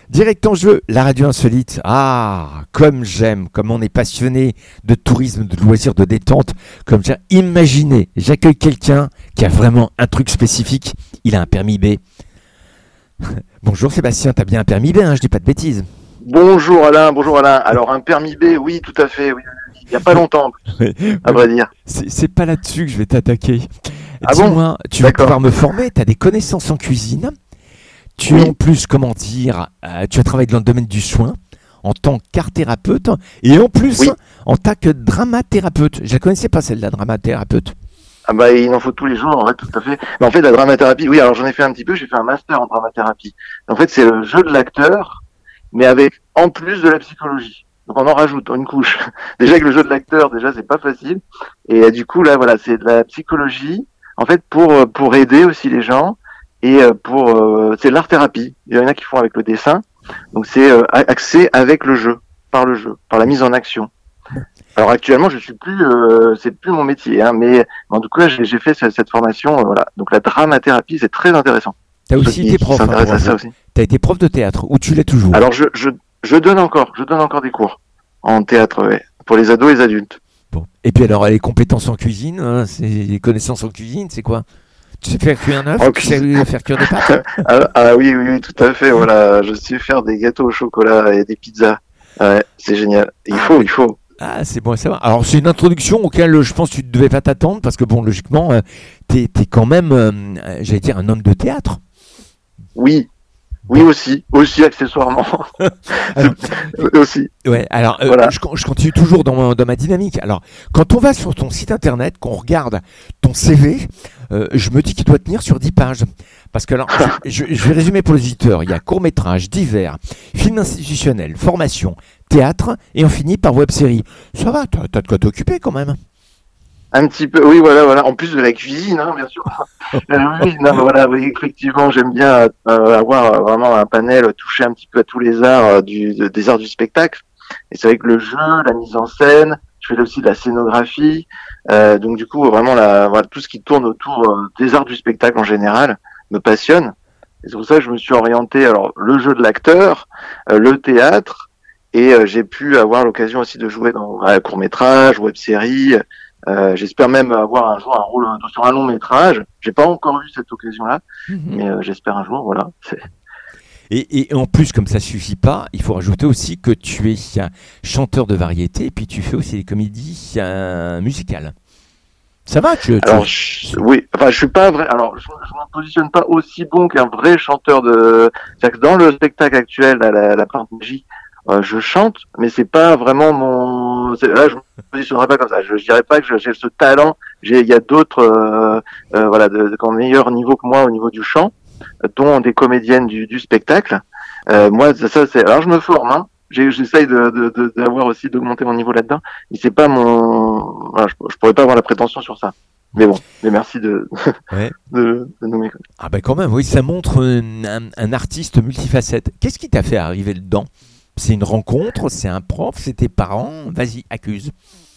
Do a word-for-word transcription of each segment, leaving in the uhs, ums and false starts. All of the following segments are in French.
Direct en jeu, la radio insolite. Ah, comme j'aime, comme on est passionné de tourisme, de loisirs, de détente, comme j'ai imaginé, j'accueille quelqu'un qui a vraiment un truc spécifique. Il a un permis B. Bonjour Sébastien, t'as bien un permis B, hein, je dis pas de bêtises. Bonjour Alain, bonjour Alain. Alors un permis B, oui, tout à fait, oui. Il n'y a pas longtemps, à vrai dire. C'est, c'est pas là-dessus que je vais t'attaquer. Ah Dis-moi, bon tu vas D'accord. pouvoir me former, tu as des connaissances en cuisine. Tu Oui. en plus, comment dire, euh, tu as travaillé dans le domaine du soin en tant qu'art thérapeute et en plus Oui. en tant que dramathérapeute. Je la connaissais pas celle-là, dramathérapeute. Ah bah il en faut tous les jours, en fait, tout à fait. Mais en fait, la dramathérapie, oui, alors j'en ai fait un petit peu, j'ai fait un master en dramathérapie. En fait, c'est le jeu de l'acteur, mais avec en plus de la psychologie. Donc on en rajoute une couche. Déjà que le jeu de l'acteur, déjà c'est pas facile. Et euh, du coup là, voilà, c'est de la psychologie, en fait, pour euh, pour aider aussi les gens et euh, pour euh, c'est de l'art thérapie. Il y en a qui font avec le dessin. Donc c'est euh, axé avec le jeu, par le jeu, par la mise en action. Alors actuellement, je suis plus, euh, c'est plus mon métier, hein, mais en tout cas, j'ai, j'ai fait cette, cette formation, euh, voilà. Donc la dramathérapie, c'est très intéressant. Tu as Ceux aussi qui- été qui prof, hein, s'intéressent pour à ça info. aussi. Tu as été prof de théâtre, ou tu l'es toujours. Alors je, je, je donne encore, je donne encore des cours en théâtre, ouais, pour les ados et les adultes. Bon. Et puis alors, les compétences en cuisine, hein, c'est les connaissances en cuisine, c'est quoi? Tu sais faire cuire un œuf, En tu sais faire cuire des pâtes. Ah, ah oui, oui, oui, tout à fait. Voilà, je sais faire des gâteaux au chocolat et des pizzas. Ouais, c'est génial. Il Ah, faut, mais- il faut. Ah, c'est bon à savoir. Alors, c'est une introduction auquel euh, je pense que tu ne devais pas t'attendre parce que, bon, logiquement, euh, t'es, t'es quand même, euh, euh, j'allais dire, un homme de théâtre. Oui, oui aussi, aussi accessoirement, Alors, C'est- aussi. ouais, alors, euh, Voilà. je, con- je continue toujours dans, ma- dans ma dynamique. Alors, quand on va sur ton site internet, qu'on regarde ton C V, euh, je me dis qu'il doit tenir sur dix pages. Parce que, alors, je, je- je vais résumer pour les auditeurs. Il y a court-métrage, divers, film institutionnel, formation, théâtre, et on finit par web-série. Ça va, t'as, t'as de quoi t'occuper quand même. Un petit peu, oui, voilà, voilà. En plus de la cuisine, hein, bien sûr. Euh, oui, non, mais voilà, oui, effectivement, j'aime bien euh, avoir euh, vraiment un panel, toucher un petit peu à tous les arts euh, du, de- des arts du spectacle. Et c'est vrai que le jeu, la mise en scène, je fais aussi de la scénographie. Euh, donc du coup, vraiment, la, voilà, tout ce qui tourne autour euh, des arts du spectacle en général me passionne. Et c'est pour ça que je me suis orienté, alors, le jeu de l'acteur, euh, le théâtre, et euh, j'ai pu avoir l'occasion aussi de jouer dans un court-métrage, web-série. Euh, j'espère même avoir un jour un rôle euh, sur un long métrage. J'ai pas encore eu cette occasion-là, mais euh, j'espère un jour. Voilà. C'est- Et, et en plus, comme ça suffit pas, il faut rajouter aussi que tu es un chanteur de variété et puis tu fais aussi des comédies euh, musicales. Ça va, tu, tu- Alors je- oui, enfin je suis pas vrai. Alors je, je me positionne pas aussi bon qu'un vrai chanteur de. C'est-à-dire que dans le spectacle actuel, là, la, la part de magie, euh, je chante, mais c'est pas vraiment mon. c'est- Là, je me positionnerai pas comme ça. Je, je dirais pas que je- j'ai ce talent. J'ai, il y a d'autres, euh, euh, voilà, de, de, qui ont meilleur niveau que moi au niveau du chant, euh, dont des comédiennes du, du spectacle. Euh, moi, ça, ça, c'est. Alors je me forme. Hein. J'ai- J'essaye de, de, de, d'avoir aussi d'augmenter mon niveau là-dedans. Mais c'est pas mon. Voilà, je, je pourrais pas avoir la prétention sur ça. Mais bon, mais merci de, Ouais. de, de nous m'écouter. Ah ben quand même, oui, ça montre un, un- un artiste multifacette. Qu'est-ce qui t'a fait arriver dedans? C'est une rencontre, c'est un prof, c'est tes parents? Vas-y, accuse.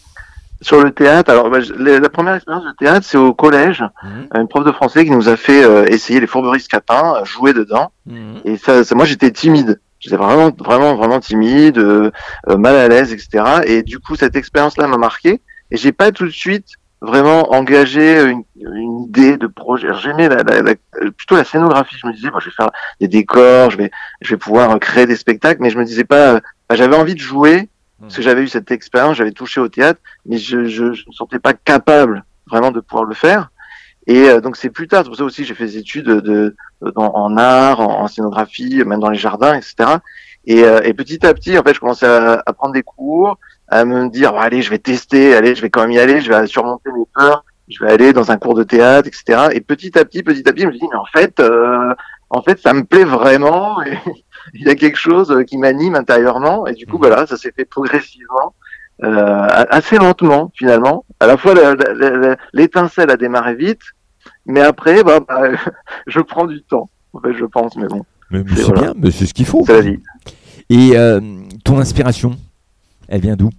Sur le théâtre, alors bah, je- la, la première expérience de théâtre, c'est au collège. Mhm, Une prof de français qui nous a fait euh, essayer les Fourberies Scapin, euh, jouer dedans. mhm. Et ça, ça moi j'étais timide. J'étais vraiment, vraiment, vraiment timide, euh, euh, mal à l'aise, et cetera. Et du coup, cette expérience-là m'a marqué. Et j'ai pas tout de suite vraiment engagé une, une idée de projet. Alors, j'aimais la, la, la- plutôt la scénographie. Je me disais, bon, je vais faire des décors, je vais, je vais pouvoir créer des spectacles. Mais je me disais pas, euh, bah, j'avais envie de jouer parce que j'avais eu cette expérience, j'avais touché au théâtre, mais je, je, je me sentais pas capable vraiment de pouvoir le faire. Et euh, donc c'est plus tard, c'est pour ça aussi que j'ai fait des études de, de- dans- en art, en, en scénographie, même dans les jardins, et cetera. Et, euh, et petit à petit, en fait, je commençais à, à prendre des cours, à me dire, bon, allez, je vais tester, allez, je vais quand même y aller, je vais surmonter mes peurs, je vais aller dans un cours de théâtre, et cetera. Et petit à petit, petit à petit, je me dis, mais en fait, euh, en fait, ça me plaît vraiment. Et il y a quelque chose qui m'anime intérieurement. Et du coup, Mhm. voilà, ça s'est fait progressivement. Euh, assez lentement finalement. À la fois la- la- la- l'étincelle a démarré vite, mais après, bah, bah, je prends du temps. En fait, je pense, mais bon, Mais, mais c'est c'est voilà, bien, mais c'est ce qu'il faut. c'est la vie. Et euh, ton inspiration, elle vient d'où?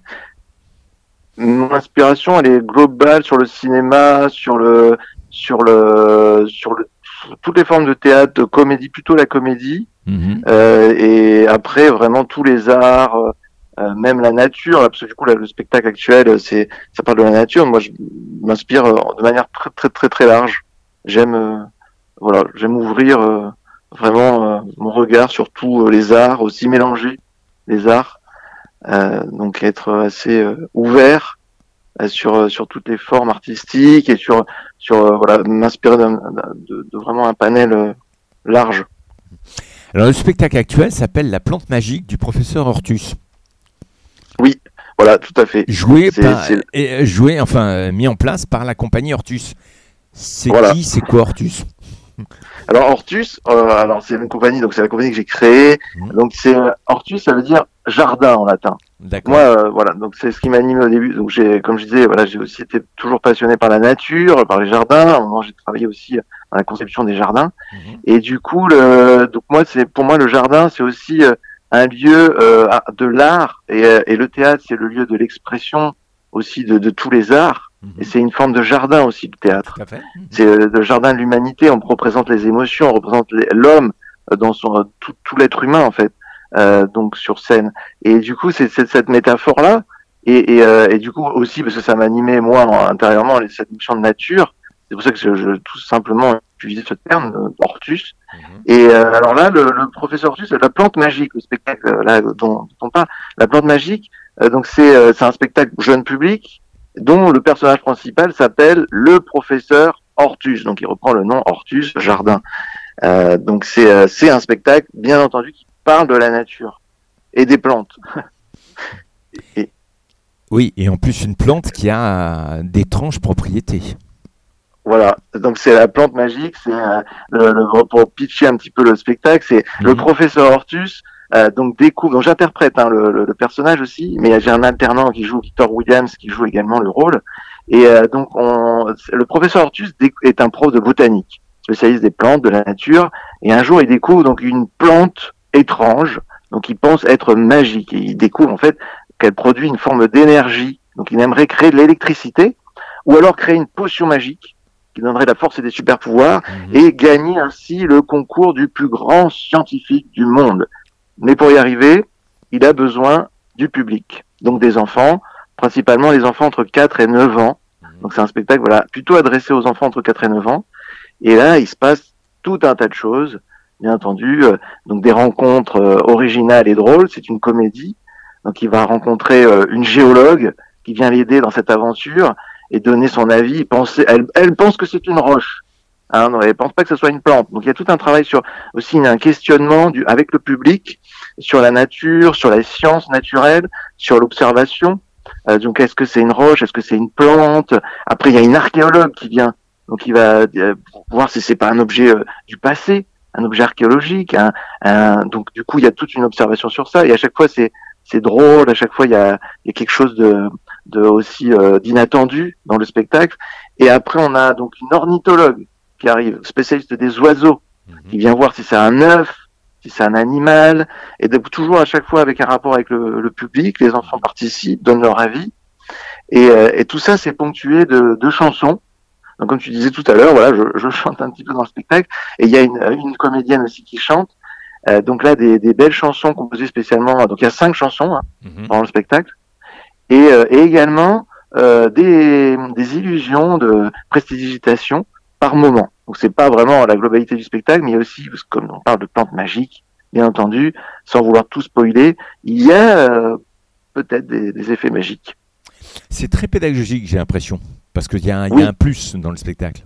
Mon inspiration, elle est globale sur le cinéma, sur le, sur le, sur le toutes les formes de théâtre, de comédie, plutôt la comédie, Mhm. euh, et après vraiment tous les arts, euh, même la nature, parce que du coup là, le spectacle actuel, c'est ça parle de la nature. Moi, je m'inspire euh, de manière très très très très large. J'aime euh, voilà, j'aime ouvrir euh, vraiment euh, mon regard sur tous euh, les arts, aussi mélanger les arts, euh, donc être assez euh, ouvert euh, sur euh, sur toutes les formes artistiques et sur sur euh, voilà, m'inspirer d'un- d'un- de, de vraiment un panel euh, large. Alors le spectacle actuel s'appelle La plante magique du professeur Hortus. Oui, voilà, tout à fait. Joué C'est par, c'est et, euh, joué, enfin euh, mis en place par la compagnie Hortus. C'est voilà. qui, c'est quoi Hortus? Alors Hortus, euh, alors c'est une compagnie, donc c'est la compagnie que j'ai créée. Mhm. Donc c'est euh, Hortus, ça veut dire jardin en latin. Moi, D'accord. euh, voilà, donc c'est ce qui m'anime au début. Donc j'ai, comme je disais, voilà, j'ai aussi été toujours passionné par la nature, par les jardins. À un moment, j'ai travaillé aussi dans la conception des jardins. Mhm. Et du coup, le, donc moi, c'est pour moi le jardin, c'est aussi euh, un lieu euh, de l'art, et, euh, et le théâtre, c'est le lieu de l'expression aussi de, de tous les arts. Mhm. Et c'est une forme de jardin aussi, le théâtre. Tout à fait. Mhm. C'est euh, le jardin de l'humanité. On représente les émotions, on représente les- l'homme euh, dans son euh, tout, tout l'être humain en fait. Euh, donc sur scène. Et du coup, c'est c'est cette métaphore là. Et, et, euh, et du coup aussi parce que ça m'animait moi en- intérieurement cette notion de nature. C'est pour ça que je, je tout simplement utilisé ce terme euh, Hortus. Mhm. Et euh, alors là, le, le professeur Hortus, c'est la plante magique, le spectacle euh, là dont, dont on parle. La plante magique. Euh, donc c'est euh, c'est un spectacle jeune public dont le personnage principal s'appelle le professeur Hortus. Donc il reprend le nom Hortus Jardin. Euh, donc c'est euh, c'est un spectacle, bien entendu, qui parle de la nature et des plantes. Et Oui, et en plus une plante qui a d'étranges propriétés. voilà, donc c'est la plante magique, c'est euh, le, le- pour pitcher un petit peu le spectacle, c'est Mhm. le professeur Hortus. Euh, donc découvre, donc j'interprète hein, le, le, le personnage aussi, mais j'ai un alternant qui joue Victor Williams qui joue également le rôle. Et euh, donc on, le professeur Hortus déc- est un prof de botanique, spécialiste des plantes, de la nature. Et un jour il découvre donc une plante étrange, donc il pense être magique. Et il découvre en fait qu'elle produit une forme d'énergie. Donc il aimerait créer de l'électricité, ou alors créer une potion magique qui donnerait la force et des super pouvoirs, Mhm. et gagner ainsi le concours du plus grand scientifique du monde. Mais pour y arriver, il a besoin du public, donc des enfants, principalement les enfants entre quatre et neuf ans. Donc c'est un spectacle voilà, plutôt adressé aux enfants entre quatre et neuf ans. Et là, il se passe tout un tas de choses, bien entendu. Euh, donc des rencontres euh, originales et drôles, c'est une comédie. Donc il va rencontrer euh, une géologue qui vient l'aider dans cette aventure et donner son avis. Penser, elle, elle pense que c'est une roche. Hein, non, elle pense pas que ce soit une plante. Donc il y a tout un travail sur aussi un questionnement du, avec le public sur la nature, sur la science naturelle, sur l'observation. Euh, donc est-ce que c'est une roche, est-ce que c'est une plante? Après il y a une archéologue qui vient, donc il va euh, voir si c'est pas un objet euh, du passé, un objet archéologique. Un, un, donc du coup il y a toute une observation sur ça. Et à chaque fois c'est c'est drôle, à chaque fois il y a, il y a quelque chose de, de aussi euh, d'inattendu dans le spectacle. Et après on a donc une ornithologue qui arrive, spécialiste des oiseaux, Mhm. qui vient voir si c'est un œuf, si c'est un animal, et donc toujours à chaque fois avec un rapport avec le, le public, les enfants participent, donnent leur avis, et, euh, et tout ça c'est ponctué de, de chansons. Donc comme tu disais tout à l'heure, voilà, je, je chante un petit peu dans le spectacle, et il y a une, une comédienne aussi qui chante. Euh, donc là des, des belles chansons composées spécialement. Donc il y a cinq chansons hein, Mhm. dans le spectacle, et, euh, et également euh, des, des illusions de prestidigitation par moment. Donc c'est pas vraiment la globalité du spectacle, mais il y a aussi, parce que comme on parle de plantes magiques, bien entendu, sans vouloir tout spoiler, il y a euh, peut-être des, des effets magiques. C'est très pédagogique, j'ai l'impression, parce qu'il y, a un- il y Oui. a un plus dans le spectacle.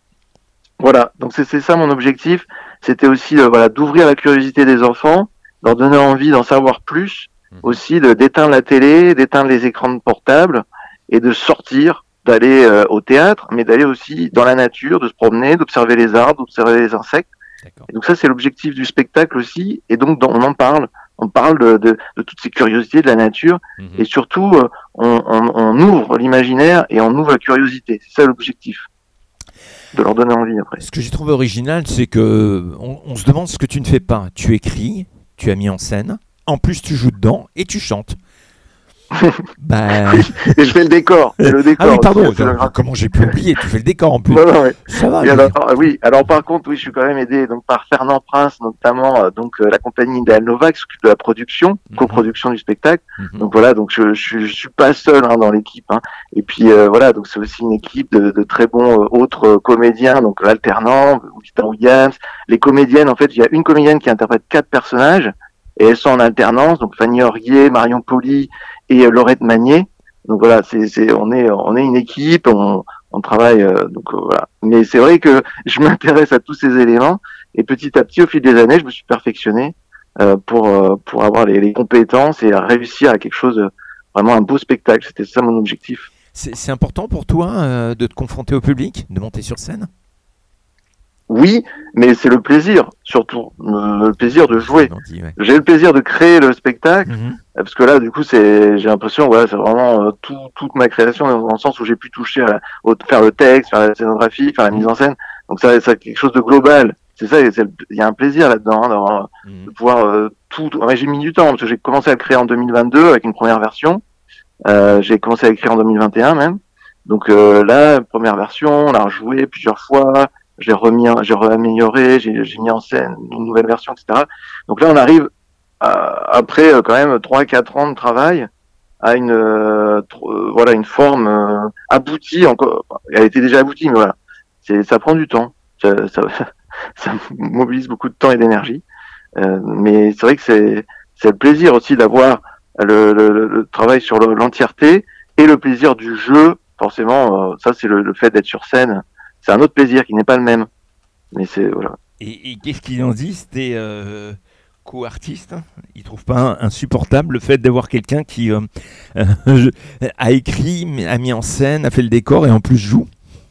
Voilà, donc c'est c'est ça mon objectif, c'était aussi euh, voilà d'ouvrir la curiosité des enfants, leur donner envie d'en savoir plus, Mhm. aussi de d'éteindre la télé, d'éteindre les écrans portables et de sortir, d'aller euh, au théâtre, mais d'aller aussi dans la nature, de se promener, d'observer les arbres, d'observer les insectes. D'accord. Et donc ça c'est l'objectif du spectacle aussi, et donc dans- on en parle, on parle de, de, de toutes ces curiosités de la nature, Mhm. et surtout euh, on, on, on ouvre l'imaginaire et on ouvre la curiosité, c'est ça l'objectif, de leur donner envie après. Ce que j'ai trouvé original, c'est que on, on se demande ce que tu ne fais pas. Tu écris, tu as mis en scène, en plus tu joues dedans et tu chantes. Bah... Oui, et je fais le décor. Et le décor ah oui, pardon, aussi, je- comment j'ai pu oublier, tu fais le décor en plus. non, non, ouais. Ça va, Et je veux alors, dire. ah oui, alors par contre, oui, je suis quand même aidé donc par Fernand Prince, notamment euh, donc euh, la compagnie Ideal Nova qui s'occupe de la production, Mhm. coproduction du spectacle. Mhm. Donc voilà, donc je, je, suis- je suis pas seul hein, dans l'équipe. Hein. Et puis euh, voilà, donc c'est aussi une équipe de, de très bons euh, autres euh, comédiens, donc l'alternant, Winston Williams, les comédiennes. En fait, il y a une comédienne qui interprète quatre personnages et elles sont en alternance. Donc Fanny Aurier, Marion Poli et euh, Laurette Magnier. Donc voilà, c'est, c'est, on est, on est une équipe, on, on travaille, euh, donc euh, voilà. Mais c'est vrai que je m'intéresse à tous ces éléments et petit à petit, au fil des années, je me suis perfectionné euh, pour euh, pour avoir les, les compétences et réussir à quelque chose, euh, vraiment un beau spectacle. C'était ça mon objectif. C'est, c'est important pour toi euh, de te confronter au public, de monter sur scène? Oui, mais c'est le plaisir, surtout euh, le plaisir de jouer. On dit, ouais. J'ai le plaisir de créer le spectacle. Mhm. Parce que là, du coup, c'est, j'ai l'impression, voilà, c'est vraiment euh, tout, toute ma création dans le sens où j'ai pu toucher à la, au, faire le texte, faire la scénographie, faire la mise en scène. Donc ça, c'est quelque chose de global. C'est ça, c'est, il y a un plaisir là-dedans, hein, d'avoir, Mhm. de pouvoir euh, tout. Ouais, j'ai mis du temps parce que j'ai commencé à le créer en deux mille vingt-deux avec une première version. Euh, j'ai commencé à l'écrire en deux mille vingt et un même. Donc euh, là, première version, on l'a rejoué plusieurs fois. J'ai remis, j'ai réamélioré, j'ai, j'ai mis en scène une nouvelle version, et cetera. Donc là, on arrive à, après euh, quand même trois quatre ans de travail à une euh, tr- euh, voilà une forme euh, aboutie encore. Elle était déjà aboutie, mais voilà, c'est ça prend du temps. Ça, ça, ça mobilise beaucoup de temps et d'énergie. Euh, mais c'est vrai que c'est c'est le plaisir aussi d'avoir le, le, le travail sur le- l'entièreté et le plaisir du jeu. Forcément, euh, ça c'est le, le fait d'être sur scène. C'est un autre plaisir qui n'est pas le même. Mais c'est voilà. Et, et qu'est-ce qu'ils en disent, tes euh, co-artistes? Ils trouvent pas insupportable le fait d'avoir quelqu'un qui euh, euh, a écrit, a mis en scène, a fait le décor et en plus joue?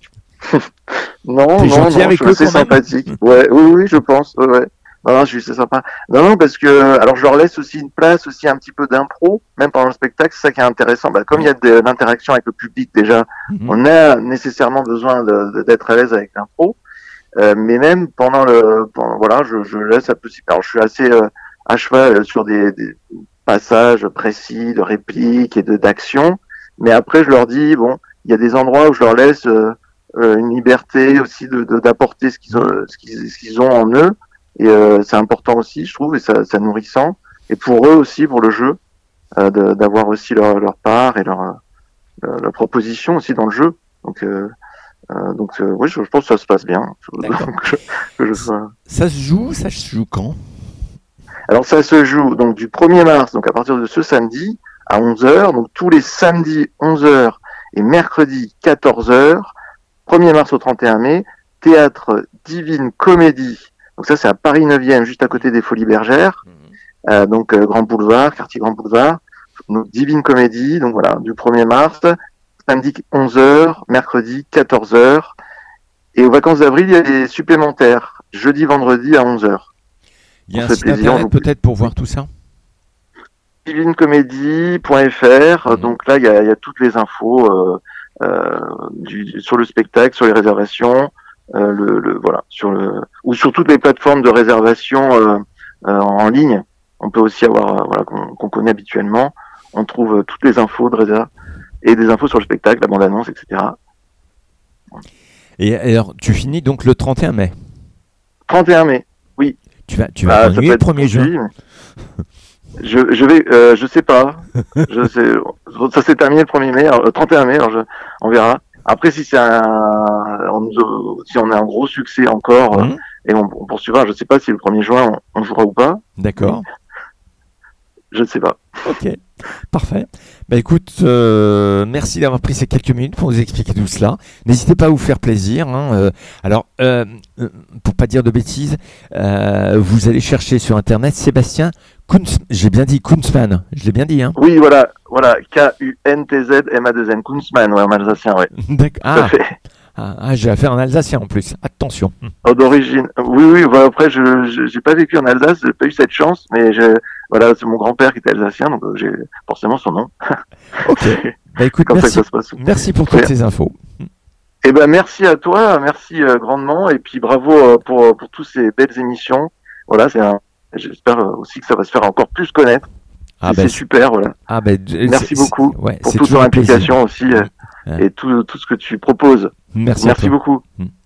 Non, T'es non, gentil non, avec je eux suis assez quand même? sympathique. Ouais, oui, oui, je pense. Ouais, ouais. Non, non, je suis assez sympa. Non, non, parce que alors je leur laisse aussi une place, aussi un petit peu d'impro, même pendant le spectacle. C'est ça qui est intéressant. Bah, comme il y a de l'interaction avec le public déjà, Mhm. on a nécessairement besoin de, de- d'être à l'aise avec l'impro. Euh, mais même pendant le, pendant- voilà, je, je laisse un peu. Alors, je suis assez euh, à cheval sur des, des passages précis de répliques et de d'action. Mais après, je leur dis bon, il y a des endroits où je leur laisse euh, euh, une liberté aussi de, de- d'apporter ce qu'ils ont, ce qu'ils, ce qu'ils ont en eux. Et euh, c'est important aussi, je trouve, et ça, ça nourrissant. Et pour eux aussi, pour le jeu, euh, de- d'avoir aussi leur, leur part et leur, leur, leur proposition aussi dans le jeu. Donc, euh, euh, donc euh, oui, je, je pense que ça se passe bien. D'accord. que, que je sois... Ça se joue, ça se joue quand? Alors ça se joue donc du premier mars, donc à partir de ce samedi à onze heures, donc tous les samedis onze heures et mercredi quatorze heures, premier mars au trente et un mai, théâtre Divine Comédie. Donc ça c'est à Paris neuvième, juste à côté des Folies Bergères, euh, donc euh, Grand Boulevard, quartier Grand Boulevard. Donc Divine Comédie, donc voilà, du premier mars, samedi onze heures, mercredi quatorze heures. Et aux vacances d'avril, il y a des supplémentaires, jeudi, vendredi à onze heures. Il y a On un fait site plaisir, internet donc- peut-être pour voir tout ça? divinecomédie point f r. Mhm. Donc là, il y a, il y a toutes les infos euh, euh, du, sur le spectacle, sur les réservations, euh, le, le voilà, sur le ou sur toutes les plateformes de réservation euh, euh, en ligne. On peut aussi avoir euh, voilà qu'on qu'on connaît habituellement. On trouve euh, toutes les infos de réserve et des infos sur le spectacle, la bande-annonce, et cetera. Et alors, tu finis donc le trente et un mai. trente et un mai. Tu vas, tu vas Ah, ça t'ennuyer peut le être premier juin. poursuivi, mais- Je, je vais, euh, je sais pas. Je sais, ça s'est terminé le premier mai, alors, le trente et un mai, alors je, on verra. Après, si c'est un, on nous- si on a un gros succès encore, euh, Mhm. et on, on poursuivra, je sais pas si le premier juin on, on jouera ou pas, D'accord. je ne sais pas. Ok, parfait. Bah écoute, euh, merci d'avoir pris ces quelques minutes pour nous expliquer tout cela. N'hésitez pas à vous faire plaisir. Hein, euh, alors, euh, euh, pour pas dire de bêtises, euh, vous allez chercher sur internet Sébastien Kunz. J'ai bien dit Kunzmann. Je l'ai bien dit, hein. Oui, voilà, voilà, K U N T Z M A deux N, Kunzmann, ouais, en alsacien, ouais, D'accord. tout à Ah, fait. ah, ah, j'ai affaire en alsacien en plus. Attention. Oh, d'origine. Oui, oui, bah, après, je, je, j'ai pas vécu en Alsace, j'ai pas eu cette chance, mais je, voilà, c'est mon grand-père qui était alsacien, donc euh, j'ai forcément son nom. Ok. Bah écoute, Comme ça que merci, ça se passe. merci pour toutes Ouais. ces infos. Eh ben merci à toi, merci euh, grandement et puis bravo euh, pour pour toutes ces belles émissions. Voilà, c'est un, j'espère euh, aussi que ça va se faire encore plus connaître Ah Et ben, c'est super, voilà. Ah ben, Merci beaucoup ouais, pour c'est toute ton toujours un plaisir. implication aussi euh, Ouais. et tout, tout ce que tu proposes. Merci, à Merci toi. beaucoup. Mm.